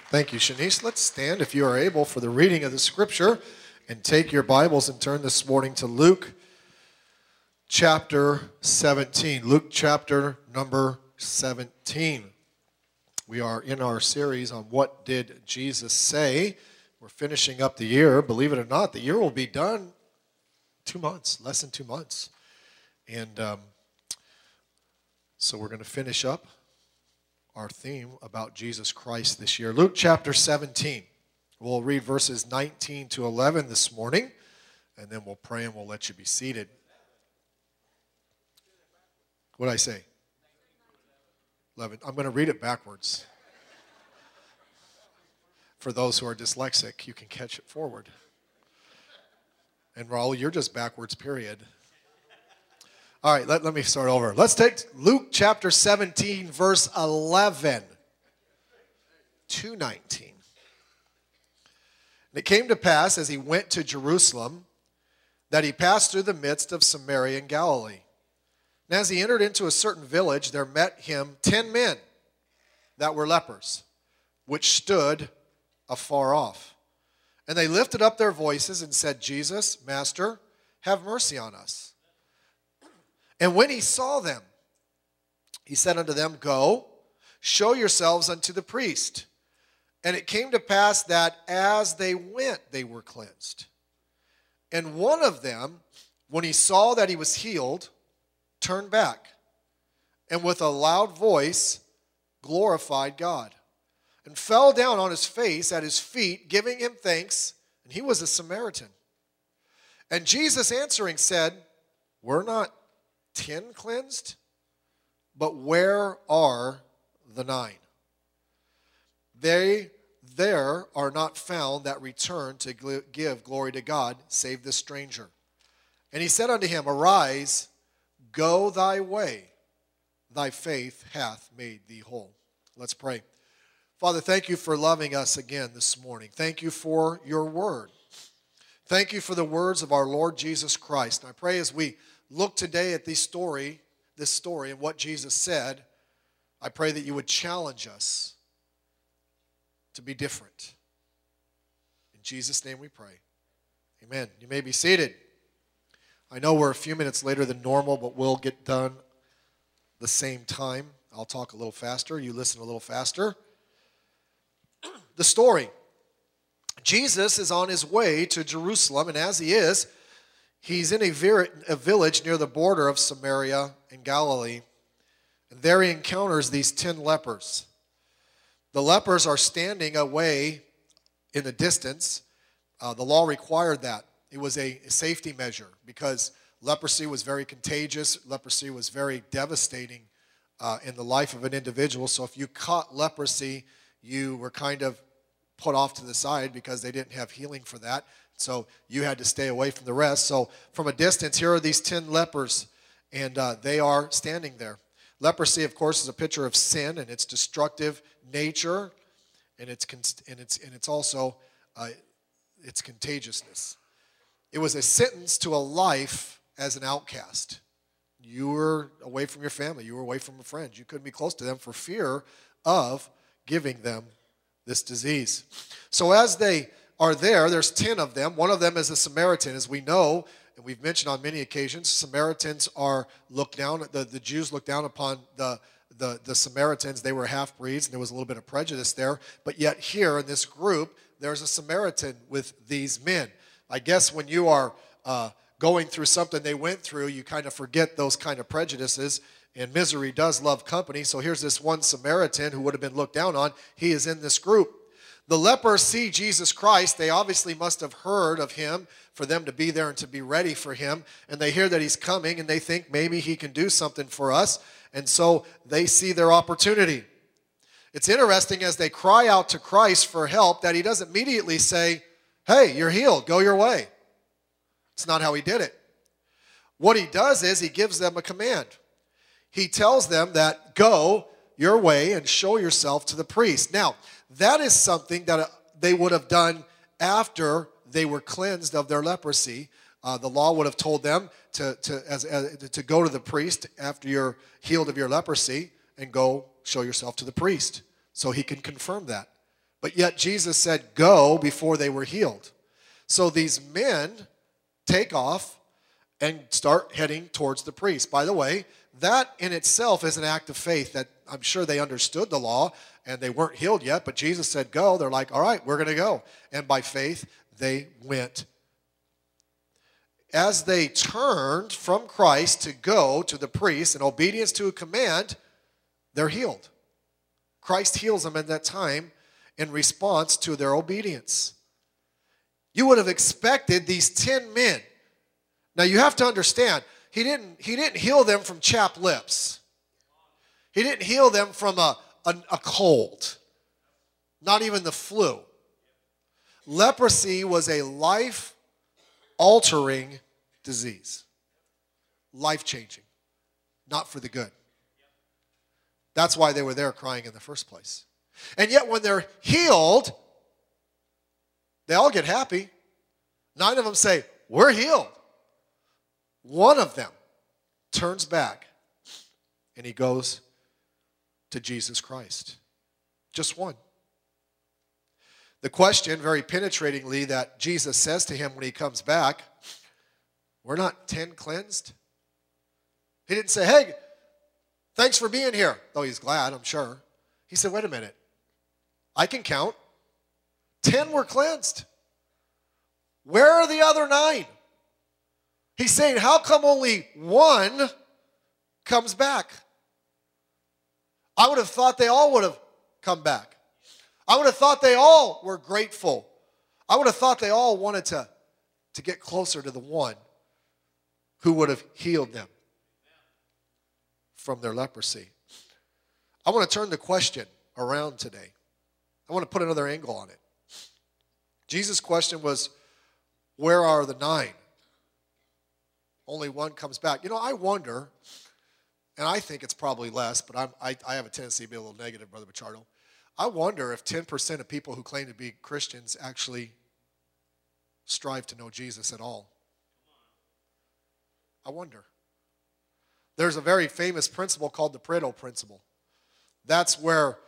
Thank you, Shanice. Let's stand, if you are able, for the reading of the Scripture, and take your Bibles and turn this morning to Luke chapter 17. Luke chapter number 17. We are in our series on What Did Jesus Say? We're finishing up the year. Believe it or not, the year will be done 2 months, less than 2 months. And so we're going to finish up our theme about Jesus Christ this year. Luke chapter 17. We'll read verses 19 to 11 this morning, and then we'll pray and we'll let you be seated. What did I say? 11. I'm going to read it backwards. For those who are dyslexic, you can catch it forward. And Raul, you're just backwards, period. All right, let me start over. Let's take Luke chapter 17, verse 11 to 19. And it came to pass, as he went to Jerusalem, that he passed through the midst of Samaria and Galilee. And as he entered into a certain village, there met him 10 men that were lepers, which stood afar off. And they lifted up their voices and said, Jesus, Master, have mercy on us. And when he saw them, he said unto them, Go, show yourselves unto the priest. And it came to pass that as they went, they were cleansed. And one of them, when he saw that he was healed, turned back, and with a loud voice glorified God, and fell down on his face at his feet, giving him thanks. And he was a Samaritan. And Jesus answering said, Were not 10 cleansed? But where are the 9? There are not found that return to give glory to God, save this stranger. And he said unto him, Arise, go thy way, thy faith hath made thee whole. Let's pray. Father, thank you for loving us again this morning. Thank you for your word. Thank you for the words of our Lord Jesus Christ. And I pray as we look today at this story and what Jesus said, I pray that you would challenge us to be different. In Jesus' name we pray. Amen. You may be seated. I know we're a few minutes later than normal, but we'll get done the same time. I'll talk a little faster. You listen a little faster. The story. Jesus is on his way to Jerusalem, and as he is, he's in a village near the border of Samaria and Galilee, and there he encounters these 10 lepers. The lepers are standing away in the distance. The law required that. It was a safety measure because leprosy was very contagious. Leprosy was very devastating in the life of an individual. So if you caught leprosy, you were kind of put off to the side because they didn't have healing for that. So you had to stay away from the rest. So from a distance, here are these 10 lepers, and they are standing there. Leprosy, of course, is a picture of sin and its destructive nature, and it's also its contagiousness. It was a sentence to a life as an outcast. You were away from your family. You were away from your friends. You couldn't be close to them for fear of giving them this disease. So as they are there's 10 of them. One of them is a Samaritan, as we know, and we've mentioned on many occasions. Samaritans are looked down, the Jews looked down upon the Samaritans. They were half-breeds, and there was a little bit of prejudice there. But yet here in this group, there's a Samaritan with these men. I guess when you are going through something they went through, you kind of forget those kind of prejudices, and misery does love company. So here's this one Samaritan who would have been looked down on. He is in this group. The lepers see Jesus Christ. They obviously must have heard of him for them to be there and to be ready for him. And they hear that he's coming, and they think maybe he can do something for us. And so they see their opportunity. It's interesting as they cry out to Christ for help that he doesn't immediately say, Hey, you're healed. Go your way. It's not how he did it. What he does is he gives them a command. He tells them that go your way and show yourself to the priest. Now, that is something that they would have done after they were cleansed of their leprosy. The law would have told them to go to the priest after you're healed of your leprosy and go show yourself to the priest so he can confirm that. But yet Jesus said, go, before they were healed. So these men take off and start heading towards the priest. By the way, that in itself is an act of faith that I'm sure they understood the law and they weren't healed yet, but Jesus said, go. They're like, all right, we're going to go. And by faith, they went. As they turned from Christ to go to the priest in obedience to a command, they're healed. Christ heals them at that time in response to their obedience. You would have expected these 10 men. Now you have to understand, he didn't heal them from chapped lips. He didn't heal them from a cold, not even the flu. Leprosy was a life-altering disease, life-changing, not for the good. That's why they were there crying in the first place. And yet when they're healed, they all get happy. 9 of them say, we're healed. One of them turns back and he goes to Jesus Christ. Just one. The question, very penetratingly, that Jesus says to him when he comes back, we're not 10 cleansed? He didn't say, hey, thanks for being here. Though he's glad, I'm sure. He said, wait a minute. I can count. 10 were cleansed. Where are the other 9? He's saying, how come only one comes back? I would have thought they all would have come back. I would have thought they all were grateful. I would have thought they all wanted to get closer to the one who would have healed them from their leprosy. I want to turn the question around today. I want to put another angle on it. Jesus' question was, where are the 9? Only one comes back. You know, I wonder, and I think it's probably less, but I have a tendency to be a little negative, Brother Bachardo. I wonder if 10% of people who claim to be Christians actually strive to know Jesus at all. I wonder. There's a very famous principle called the Pareto principle. That's where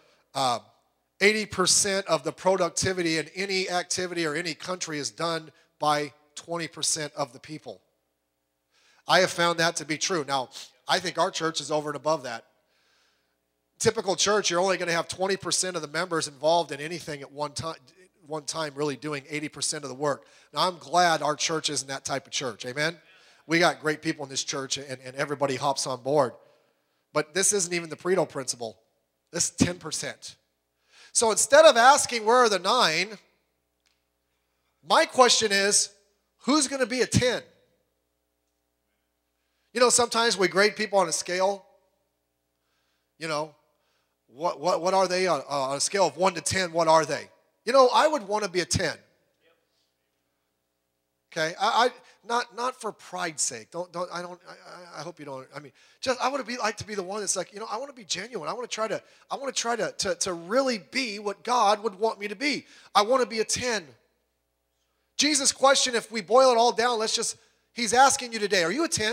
80% of the productivity in any activity or any country is done by 20% of the people. I have found that to be true. Now, I think our church is over and above that. Typical church, you're only going to have 20% of the members involved in anything at one time really doing 80% of the work. Now, I'm glad our church isn't that type of church. Amen? We got great people in this church, and everybody hops on board. But this isn't even the Pareto principle. This is 10%. So instead of asking, where are the 9, my question is, who's going to be a 10? You know, sometimes we grade people on a scale. You know, what are they on a scale of 1 to 10? What are they? You know, I would want to be a 10. Okay, I not for pride's sake. I hope you don't. I mean, just I want to like to be the one that's like, you know, I want to be genuine. I want to try to really be what God would want me to be. I want to be a 10. Jesus' question, if we boil it all down, he's asking you today, are you a 10?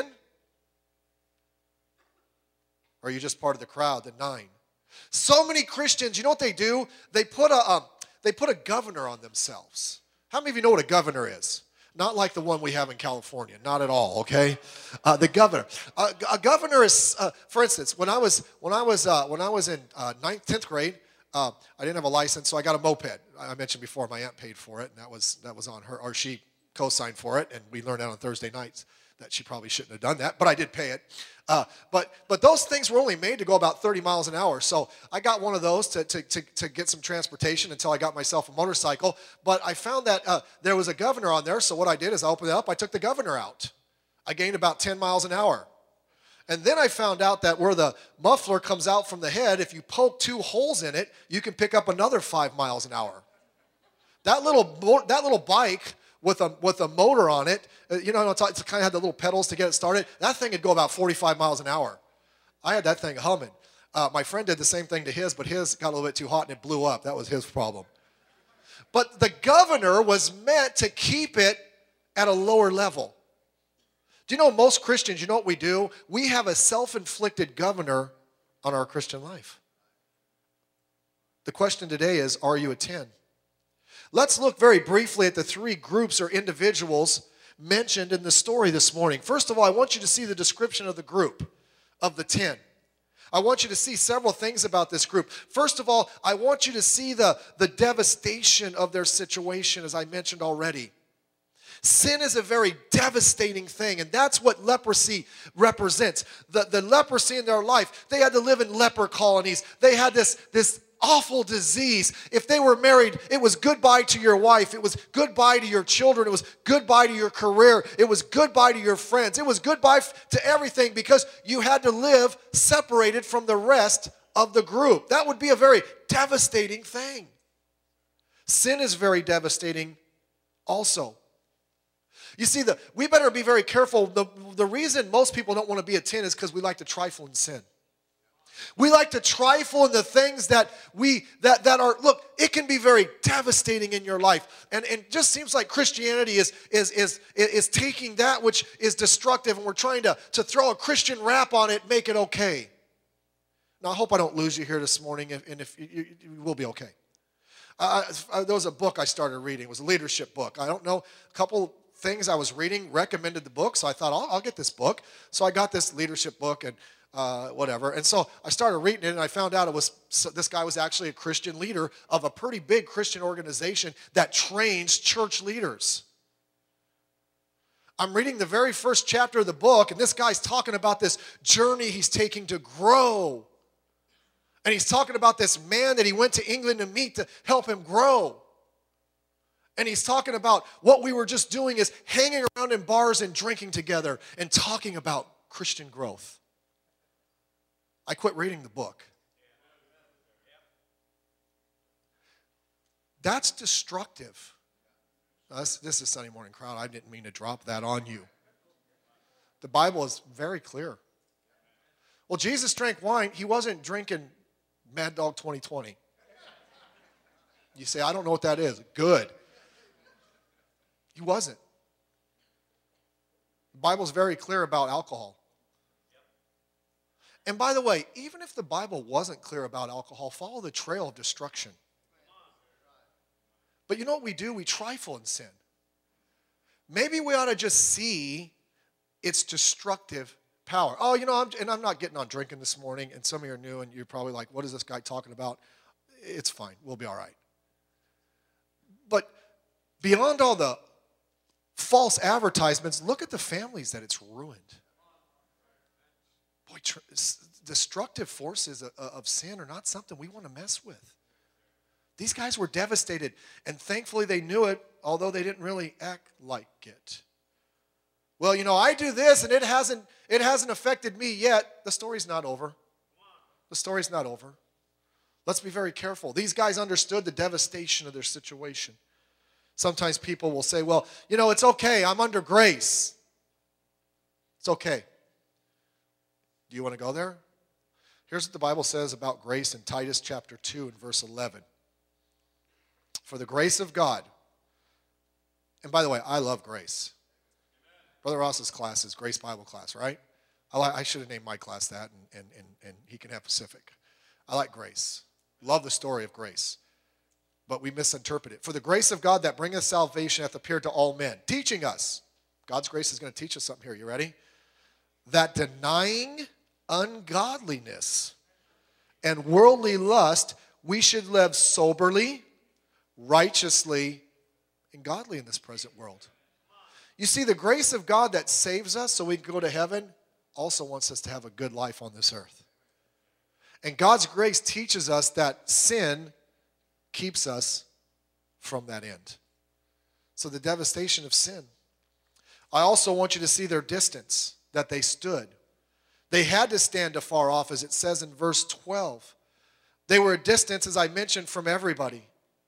Or are you just part of the crowd, the 9? So many Christians, you know what they do? They put a governor on themselves. How many of you know what a governor is? Not like the one we have in California. Not at all, okay? The governor. A governor is, for instance, when I was in 9th, 10th grade, I didn't have a license, so I got a moped. I mentioned before my aunt paid for it, and that was on her, or she co-signed for it, and we learned out on Thursday nights that she probably shouldn't have done that, but I did pay it. But those things were only made to go about 30 miles an hour, so I got one of those to get some transportation until I got myself a motorcycle. But I found that there was a governor on there, so what I did is I opened it up, I took the governor out. I gained about 10 miles an hour. And then I found out that where the muffler comes out from the head, if you poke 2 holes in it, you can pick up another 5 miles an hour. That little bike with a motor on it, you know, it's kind of had the little pedals to get it started. That thing would go about 45 miles an hour. I had that thing humming. My friend did the same thing to his, but his got a little bit too hot and it blew up. That was his problem. But the governor was meant to keep it at a lower level. Do you know most Christians, you know what we do? We have a self-inflicted governor on our Christian life. The question today is, are you a 10? Let's look very briefly at the three groups or individuals mentioned in the story this morning. First of all, I want you to see the description of the group of the 10. I want you to see several things about this group. First of all, I want you to see the devastation of their situation, as I mentioned already. Sin is a very devastating thing, and that's what leprosy represents. The leprosy in their life, they had to live in leper colonies. They had this awful disease. If they were married, it was goodbye to your wife. It was goodbye to your children. It was goodbye to your career. It was goodbye to your friends. It was goodbye to everything because you had to live separated from the rest of the group. That would be a very devastating thing. Sin is very devastating also. You see, we better be very careful. The reason most people don't want to be a 10 is because we like to trifle in sin. We like to trifle in the things that are, look, it can be very devastating in your life. And it just seems like Christianity is taking that which is destructive and we're trying to throw a Christian wrap on it, make it okay. Now, I hope I don't lose you here this morning, and if you will be okay. There was a book I started reading. It was a leadership book. I don't know, a couple things I was reading recommended the book, so I thought, I'll get this book. So I got this leadership book and whatever. And so I started reading it, and I found out this guy was actually a Christian leader of a pretty big Christian organization that trains church leaders. I'm reading the very first chapter of the book, and this guy's talking about this journey he's taking to grow. And he's talking about this man that he went to England to meet to help him grow. And he's talking about what we were just doing is hanging around in bars and drinking together and talking about Christian growth. I quit reading the book. That's destructive. Now, this is Sunday Morning Crowd. I didn't mean to drop that on you. The Bible is very clear. Well, Jesus drank wine. He wasn't drinking Mad Dog 2020. You say, I don't know what that is. Good. He wasn't. The Bible's very clear about alcohol. And by the way, even if the Bible wasn't clear about alcohol, follow the trail of destruction. But you know what we do? We trifle in sin. Maybe we ought to just see its destructive power. Oh, I'm not getting on drinking this morning, and some of you are new, and you're probably like, what is this guy talking about? It's fine. We'll be all right. But beyond all the false advertisements, look at the families that it's ruined. Boy, destructive forces of sin are not something we want to mess with. These guys were devastated, and thankfully they knew it, although they didn't really act like it. Well, I do this, and it hasn't affected me yet. The story's not over. The story's not over. Let's be very careful. These guys understood the devastation of their situation. Sometimes people will say, well, it's okay. I'm under grace. It's okay. Do you want to go there? Here's what the Bible says about grace in Titus chapter 2 and verse 11. For the grace of God, and by the way, I love grace. Brother Ross's class is Grace Bible class, right? I should have named my class that, and he can have Pacific. I like grace. Love the story of grace. But we misinterpret it. For the grace of God that bringeth salvation hath appeared to all men, teaching us. God's grace is going to teach us something here. You ready? That denying ungodliness and worldly lust, we should live soberly, righteously, and godly in this present world. You see, the grace of God that saves us so we can go to heaven also wants us to have a good life on this earth. And God's grace teaches us that sin keeps us from that end. So the devastation of sin. I also want you to see their distance that they stood. They had to stand afar off, as it says in verse 12. They were a distance, as I mentioned, from everybody.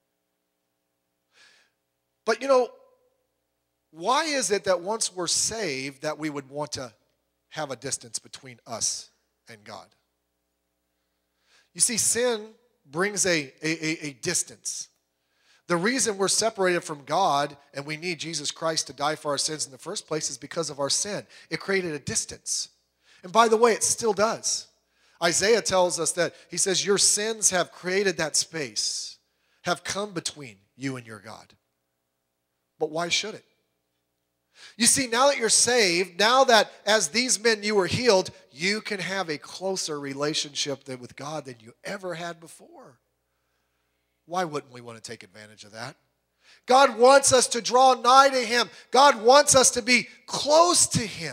But why is it that once we're saved that we would want to have a distance between us and God? You see, sin brings a distance. The reason we're separated from God and we need Jesus Christ to die for our sins in the first place is because of our sin. It created a distance. And by the way, it still does. Isaiah tells us that, he says, your sins have created that space, have come between you and your God. But why should it? You see, now that you're saved, now that as these men you were healed, you can have a closer relationship with God than you ever had before. Why wouldn't we want to take advantage of that? God wants us to draw nigh to Him. God wants us to be close to Him.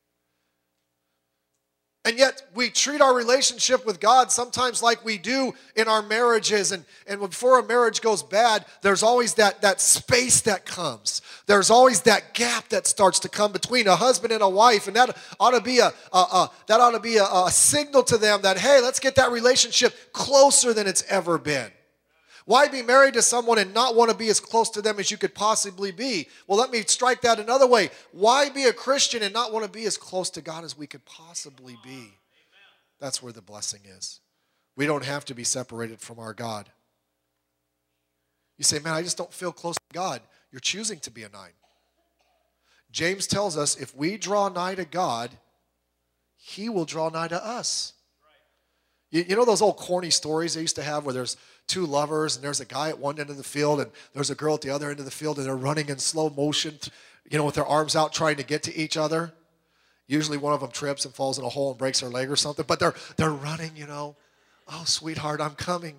And yet we treat our relationship with God sometimes like we do in our marriages. And before a marriage goes bad, there's always that space that comes. There's always that gap that starts to come between a husband and a wife. And that ought to be a signal to them that, hey, let's get that relationship closer than it's ever been. Why be married to someone and not want to be as close to them as you could possibly be? Well, let me strike that another way. Why be a Christian and not want to be as close to God as we could possibly be? That's where the blessing is. We don't have to be separated from our God. You say, man, I just don't feel close to God. You're choosing to be a 9. James tells us if we draw nigh to God, He will draw nigh to us. You know those old corny stories they used to have where there's 2 lovers and there's a guy at one end of the field and there's a girl at the other end of the field and they're running in slow motion, with their arms out trying to get to each other. Usually one of them trips and falls in a hole and breaks her leg or something, but they're running, Oh, sweetheart, I'm coming.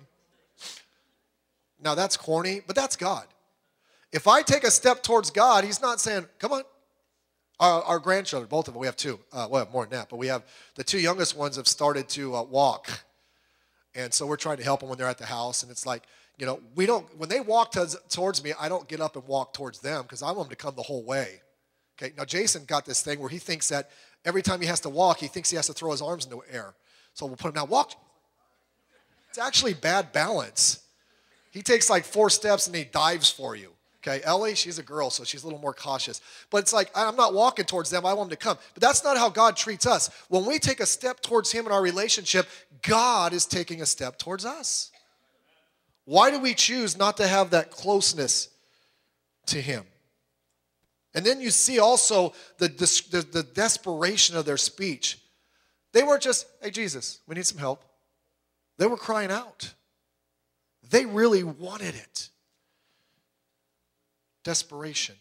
Now that's corny, but that's God. If I take a step towards God, He's not saying, come on. Our grandchildren, both of them, we have 2. We have more than that, but we have the 2 youngest ones have started to walk. And so we're trying to help them when they're at the house. And it's like, when they walk towards me, I don't get up and walk towards them because I want them to come the whole way. Okay, now Jason got this thing where he thinks that every time he has to walk, he thinks he has to throw his arms into the air. So we'll put him down, walk. It's actually bad balance. He takes like 4 steps and he dives for you. Okay, Ellie, she's a girl, so she's a little more cautious. But it's like, I'm not walking towards them. I want them to come. But that's not how God treats us. When we take a step towards Him in our relationship, God is taking a step towards us. Why do we choose not to have that closeness to Him? And then you see also the desperation of their speech. They weren't just, hey, Jesus, we need some help. They were crying out. They really wanted it. Desperation.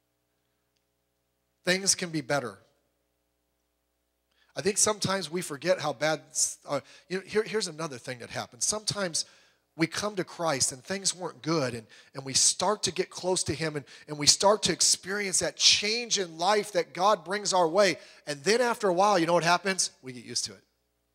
Things can be better. I think sometimes we forget how bad. Here's another thing that happens. Sometimes we come to Christ and things weren't good, and we start to get close to Him, and we start to experience that change in life that God brings our way. And then after a while, you know what happens? We get used to it.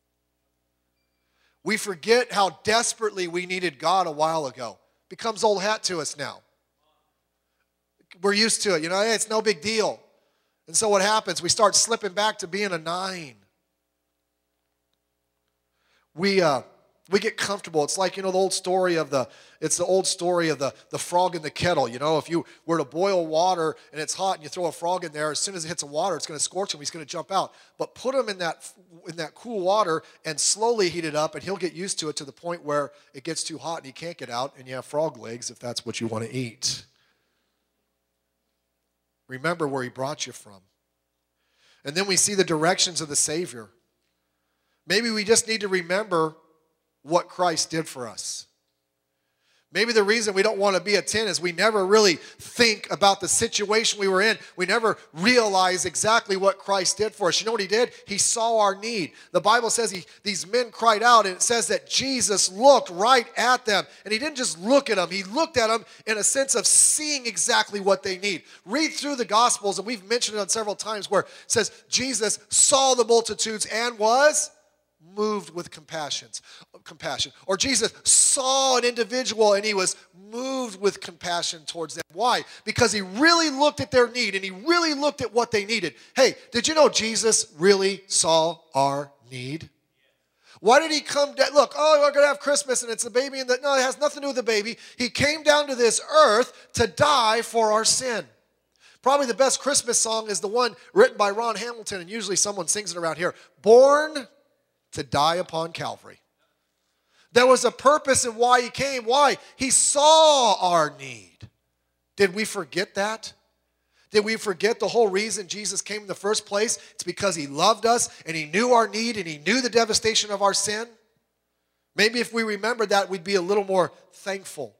We forget how desperately we needed God a while ago. It becomes old hat to us now. We're used to it. Hey, it's no big deal. And so what happens? We start slipping back to being a 9. We get comfortable. It's like, the old story of the frog in the kettle. If you were to boil water and it's hot and you throw a frog in there, as soon as it hits the water, it's going to scorch him. He's going to jump out. But put him in that cool water and slowly heat it up, and he'll get used to it to the point where it gets too hot and he can't get out, and you have frog legs if that's what you want to eat. Remember where He brought you from. And then we see the directions of the Savior. Maybe we just need to remember what Christ did for us. Maybe the reason we don't want to be a 10 is we never really think about the situation we were in. We never realize exactly what Christ did for us. You know what He did? He saw our need. The Bible says these men cried out, and it says that Jesus looked right at them. And He didn't just look at them. He looked at them in a sense of seeing exactly what they need. Read through the Gospels, and we've mentioned it on several times, where it says Jesus saw the multitudes and was moved with compassion. Or Jesus saw an individual and He was moved with compassion towards them. Why? Because He really looked at their need and He really looked at what they needed. Hey, did you know Jesus really saw our need? Why did He come down? Look, we're going to have Christmas and it's a baby. No, it has nothing to do with the baby. He came down to this earth to die for our sin. Probably the best Christmas song is the one written by Ron Hamilton, and usually someone sings it around here. Born to die upon Calvary. There was a purpose in why He came. Why? He saw our need. Did we forget that? Did we forget the whole reason Jesus came in the first place? It's because he loved us and he knew our need and he knew the devastation of our sin. Maybe if we remembered that, we'd be a little more thankful.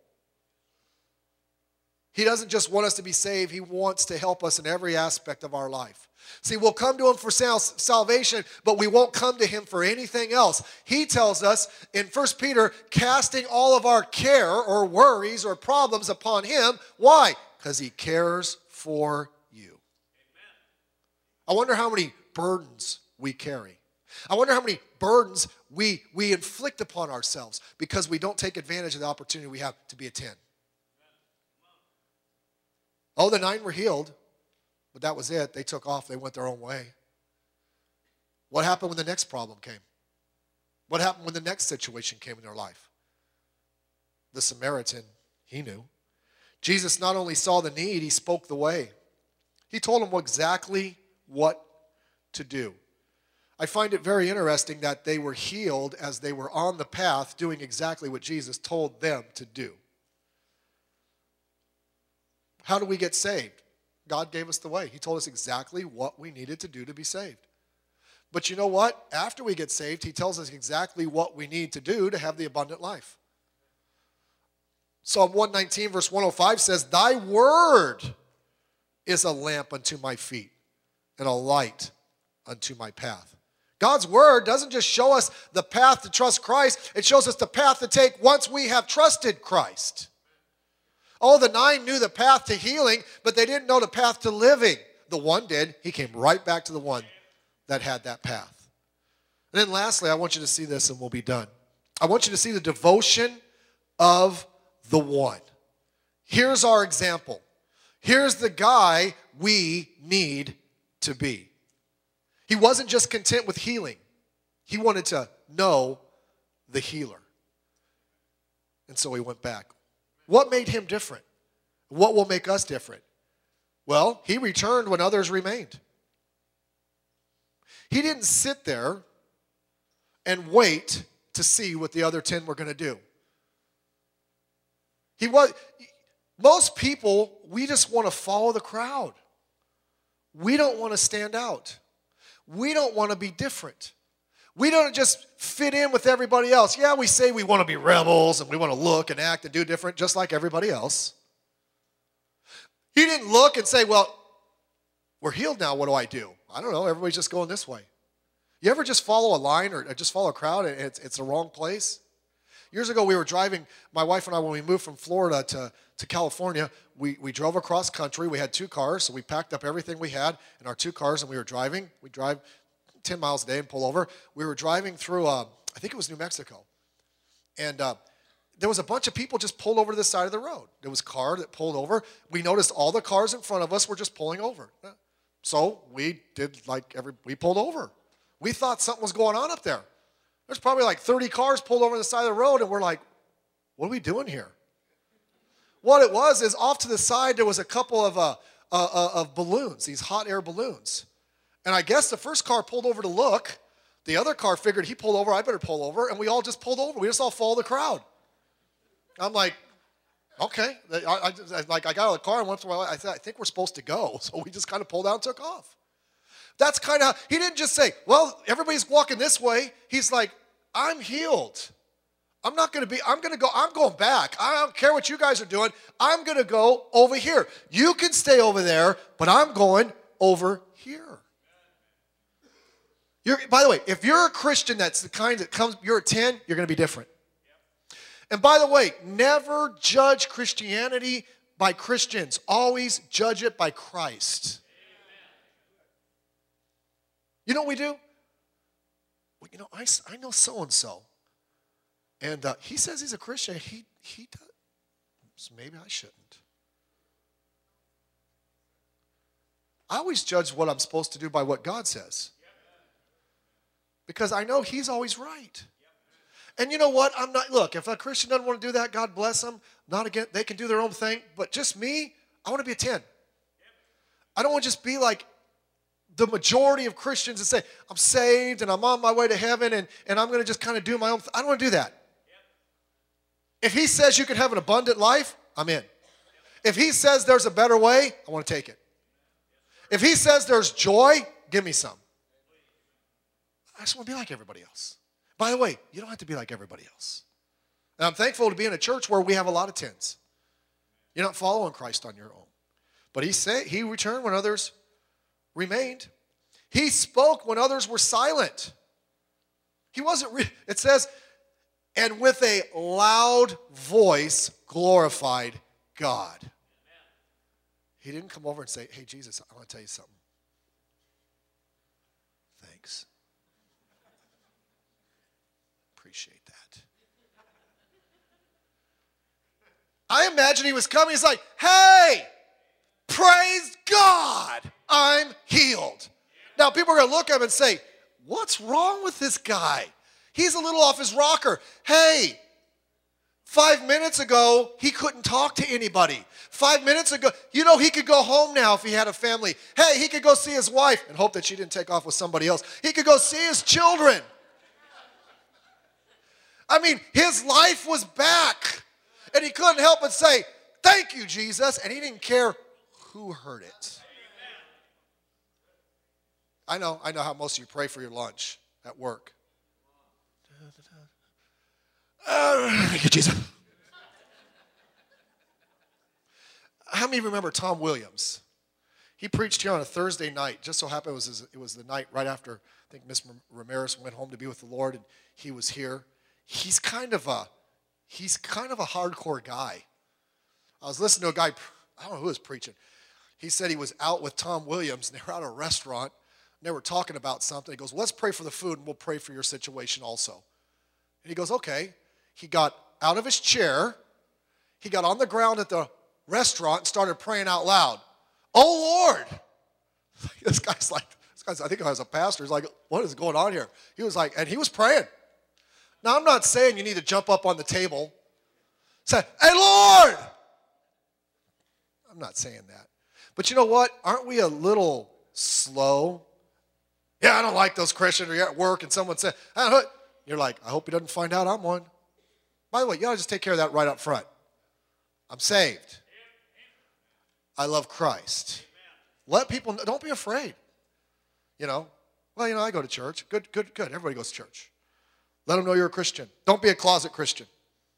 He doesn't just want us to be saved. He wants to help us in every aspect of our life. See, we'll come to him for salvation, but we won't come to him for anything else. He tells us in 1 Peter, casting all of our care or worries or problems upon him. Why? Because he cares for you. Amen. I wonder how many burdens we carry. I wonder how many burdens we inflict upon ourselves because we don't take advantage of the opportunity we have to be a 10. Oh, the 9 were healed, but that was it. They took off. They went their own way. What happened when the next problem came? What happened when the next situation came in their life? The Samaritan, he knew. Jesus not only saw the need, he spoke the way. He told them exactly what to do. I find it very interesting that they were healed as they were on the path doing exactly what Jesus told them to do. How do we get saved? God gave us the way. He told us exactly what we needed to do to be saved. But you know what? After we get saved, he tells us exactly what we need to do to have the abundant life. Psalm 119 verse 105 says, thy word is a lamp unto my feet and a light unto my path. God's word doesn't just show us the path to trust Christ. It shows us the path to take once we have trusted Christ. Oh, the 9 knew the path to healing, but they didn't know the path to living. The one did. He came right back to the one that had that path. And then lastly, I want you to see this and we'll be done. I want you to see the devotion of the one. Here's our example. Here's the guy we need to be. He wasn't just content with healing. He wanted to know the healer. And so he went back. What made him different? What will make us different? Well, he returned when others remained. He didn't sit there and wait to see what the other 10 were going to do. Most people, we just want to follow the crowd. We don't want to stand out. We don't want to be different. We don't just fit in with everybody else. Yeah, we say we want to be rebels and we want to look and act and do different just like everybody else. He didn't look and say, well, we're healed now, what do I do? I don't know, everybody's just going this way. You ever just follow a line or just follow a crowd and it's the wrong place? Years ago, we were driving, my wife and I, when we moved from Florida to California, we drove across country. We had 2 cars, so we packed up everything we had in our 2 cars and we were driving. We drive 10 miles a day and pull over. We were driving through, I think it was New Mexico. And there was a bunch of people just pulled over to the side of the road. There was a car that pulled over. We noticed all the cars in front of us were just pulling over. So we did we pulled over. We thought something was going on up there. There's probably like 30 cars pulled over to the side of the road, and we're like, what are we doing here? What it was is off to the side there was a couple of balloons, these hot air balloons. And I guess the first car pulled over to look. The other car figured he pulled over, I better pull over, and we all just pulled over. We just all followed the crowd. I'm like, okay. I got out of the car and went through. I said, I think we're supposed to go. So we just kind of pulled out and took off. That's kind of, he didn't just say, well, everybody's walking this way. He's like, I'm healed. I'm going back. I don't care what you guys are doing. I'm going to go over here. You can stay over there, but I'm going over here. By the way, if you're a Christian that's the kind that comes, you're a 10, you're going to be different. And by the way, never judge Christianity by Christians. Always judge it by Christ. You know what we do? Well, I know so-and-so. And he says he's a Christian. He does. So maybe I shouldn't. I always judge what I'm supposed to do by what God says. Because I know he's always right. And you know what? Look, if a Christian doesn't want to do that, God bless them. Not again, they can do their own thing. But just me, I want to be a 10. I don't want to just be like the majority of Christians and say, I'm saved and I'm on my way to heaven and I'm going to just kind of do my own thing. I don't want to do that. If he says you can have an abundant life, I'm in. If he says there's a better way, I want to take it. If he says there's joy, give me some. I just want to be like everybody else. By the way, you don't have to be like everybody else. And I'm thankful to be in a church where we have a lot of tens. You're not following Christ on your own. But he returned when others remained. He spoke when others were silent. It says, and with a loud voice glorified God. He didn't come over and say, hey, Jesus, I want to tell you something. Thanks. Appreciate that. I imagine he was coming. He's like, hey, praise God, I'm healed. Now, people are going to look at him and say, what's wrong with this guy? He's a little off his rocker. Hey, 5 minutes ago, he couldn't talk to anybody. 5 minutes ago, he could go home now if he had a family. Hey, he could go see his wife and hope that she didn't take off with somebody else. He could go see his children. I mean, his life was back. And he couldn't help but say, thank you, Jesus. And he didn't care who heard it. I know how most of you pray for your lunch at work. Thank you, Jesus. How many remember Tom Williams? He preached here on a Thursday night. Just so happened it was the night right after, I think, Miss Ramirez went home to be with the Lord, and he was here. He's kind of a hardcore guy. I was listening to a guy, I don't know who was preaching. He said he was out with Tom Williams, and they were at a restaurant, and they were talking about something. He goes, let's pray for the food, and we'll pray for your situation also. And he goes, okay. He got out of his chair. He got on the ground at the restaurant and started praying out loud. Oh, Lord. This guy's, I think I was a pastor. He's like, what is going on here? He was like, and he was praying. Now, I'm not saying you need to jump up on the table. Say, hey, Lord. I'm not saying that. But you know what? Aren't we a little slow? Yeah, I don't like those Christians. Or you're at work and someone said, you're like, I hope he doesn't find out I'm one. By the way, you ought to just take care of that right up front. I'm saved. I love Christ. Let people know. Don't be afraid. Well, I go to church. Good. Everybody goes to church. Let them know you're a Christian. Don't be a closet Christian.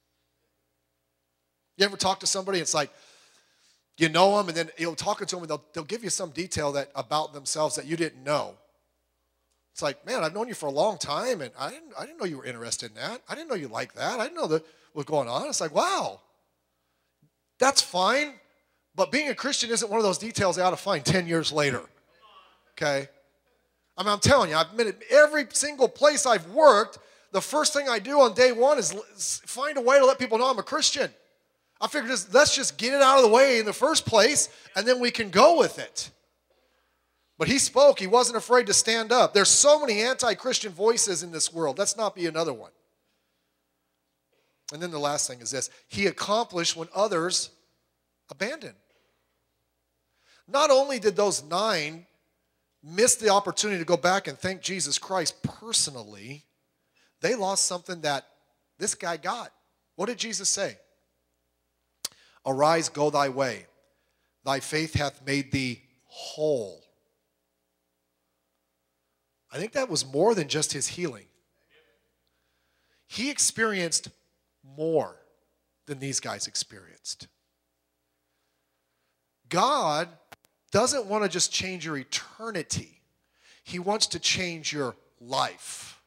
You ever talk to somebody, it's like, you know them, and then you're talking to them, and they'll give you some detail about themselves that you didn't know. It's like, man, I've known you for a long time, and I didn't know you were interested in that. I didn't know you liked that. I didn't know that was going on. It's like, wow, that's fine, but being a Christian isn't one of those details they ought to find 10 years later, okay? I mean, I'm telling you, I've been at every single place I've worked. The first thing I do on day one is find a way to let people know I'm a Christian. I figured let's just get it out of the way in the first place, and then we can go with it. But he spoke. He wasn't afraid to stand up. There's so many anti-Christian voices in this world. Let's not be another one. And then the last thing is this. He accomplished when others abandoned. Not only did those 9 miss the opportunity to go back and thank Jesus Christ personally, they lost something that this guy got. What did Jesus say? Arise, go thy way. Thy faith hath made thee whole. I think that was more than just his healing. He experienced more than these guys experienced. God doesn't want to just change your eternity. He wants to change your life.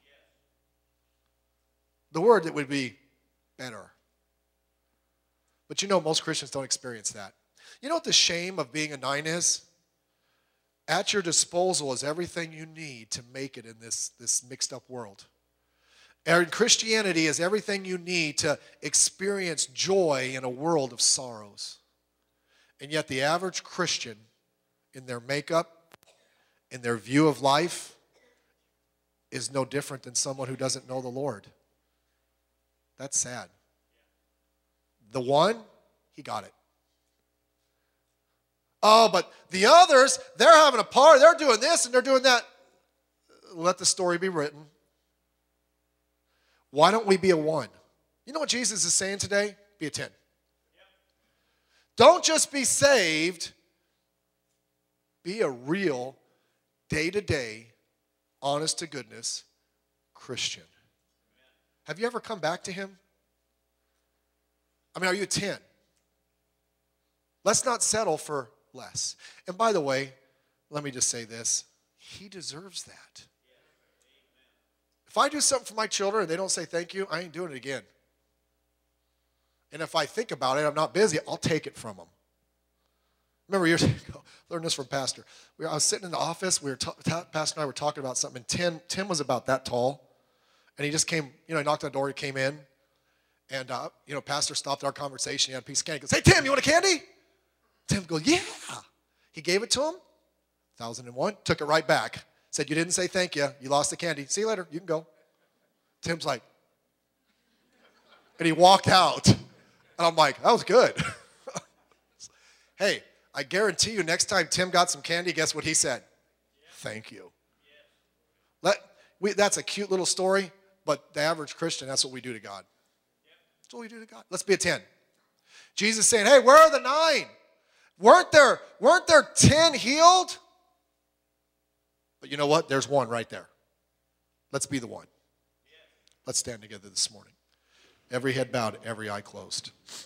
The word that would be better. But most Christians don't experience that. You know what the shame of being a 9 is? At your disposal is everything you need to make it in this mixed up world. And Christianity is everything you need to experience joy in a world of sorrows. And yet the average Christian, in their makeup, in their view of life, is no different than someone who doesn't know the Lord. That's sad. The one, he got it. Oh, but the others, they're having a party. They're doing this and they're doing that. Let the story be written. Why don't we be a 1? You know what Jesus is saying today? Be a 10. Don't just be saved. Be a real, day-to-day, honest-to-goodness Christian. Have you ever come back to him? I mean, are you a 10? Let's not settle for less. And by the way, let me just say this. He deserves that. If I do something for my children and they don't say thank you, I ain't doing it again. And if I think about it, I'm not busy, I'll take it from them. Remember years ago, learned this from Pastor. I was sitting in the office, Pastor and I were talking about something, and Tim was about that tall. And he just came, he knocked on the door, he came in. And, Pastor stopped our conversation, he had a piece of candy. He goes, hey, Tim, you want a candy? Tim goes, yeah. He gave it to him, 1001, took it right back. Said, you didn't say thank you. You lost the candy. See you later. You can go. Tim's like, and he walked out. And I'm like, that was good. Hey, I guarantee you next time Tim got some candy, guess what he said? Thank you. That's a cute little story, but the average Christian, that's what we do to God. That's what we do to God. Let's be a 10. Jesus saying, hey, where are the 9? Weren't there 10 healed? But you know what? There's one right there. Let's be the one. Let's stand together this morning. Every head bowed, every eye closed.